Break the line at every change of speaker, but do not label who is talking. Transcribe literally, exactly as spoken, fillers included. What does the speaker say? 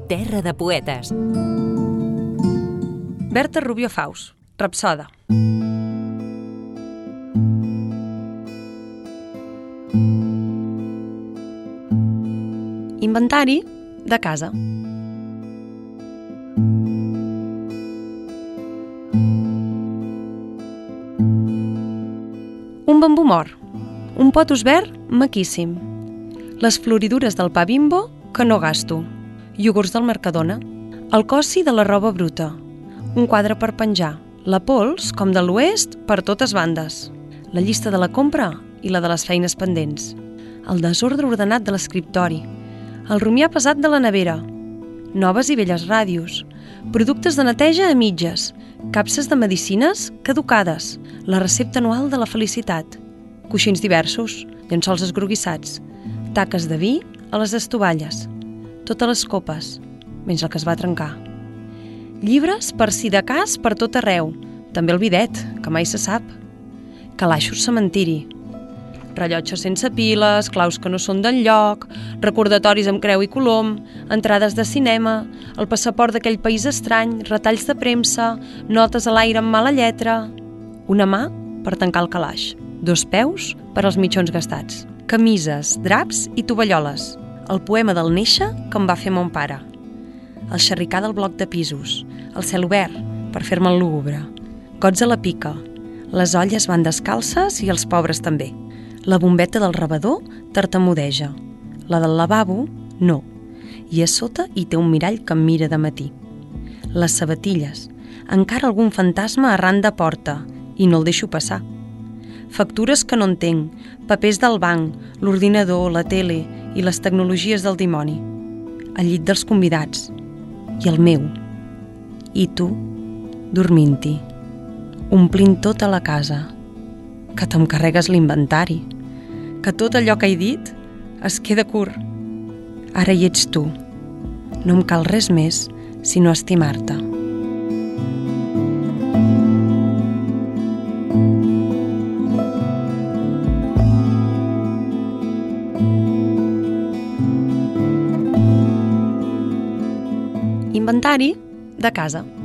Terra de poetes.
Berta Rubio Faus, Rapsoda. Inventari de casa. Un bambú mort, un potus verd maquíssim, les floridures del pa Bimbo que no gasto, iogurts del Mercadona, el cossi de la roba bruta, un quadre per penjar, la pols, com de l'oest, per totes bandes, la llista de la compra i la de les feines pendents, el desordre ordenat de l'escriptori, el rumiar pesat de la nevera, noves i velles ràdios, productes de neteja a mitges, capses de medicines caducades, la recepta anual de la felicitat, coixins diversos, llençols esgroguissats, taques de vi a les estovalles, totes les copes, menys el que es va trencar. Llibres, per si de cas, per tot arreu, també el bidet, que mai se sap. Calaixos cementiri, rellotges sense piles, claus que no són d'enlloc, recordatoris amb creu i colom, entrades de cinema, el passaport d'aquell país estrany, retalls de premsa, notes a l'aire amb mala lletra, una mà per tancar el calaix, dos peus per als mitjons gastats, camises, draps i tovalloles, el poema del néixer que em va fer mon pare, el xerricar del bloc de pisos, el cel obert per fer-me el lúgubre, gots a la pica, les olles van descalces i els pobres també. La bombeta del rebedor tartamudeja, la del lavabo no, i a sota hi té un mirall que em mira de matí. Les sabatilles, encara algun fantasma arran de porta i no el deixo passar. Factures que no entenc, papers del banc, l'ordinador, la tele i les tecnologies del dimoni. El llit dels convidats i el meu. I tu, dormint-hi, omplint tota la casa, que te'm carregues l'inventari, que tot allò que he dit es queda curt. Ara hi ets tu. No em cal res més sinó estimar-te. Inventari de casa.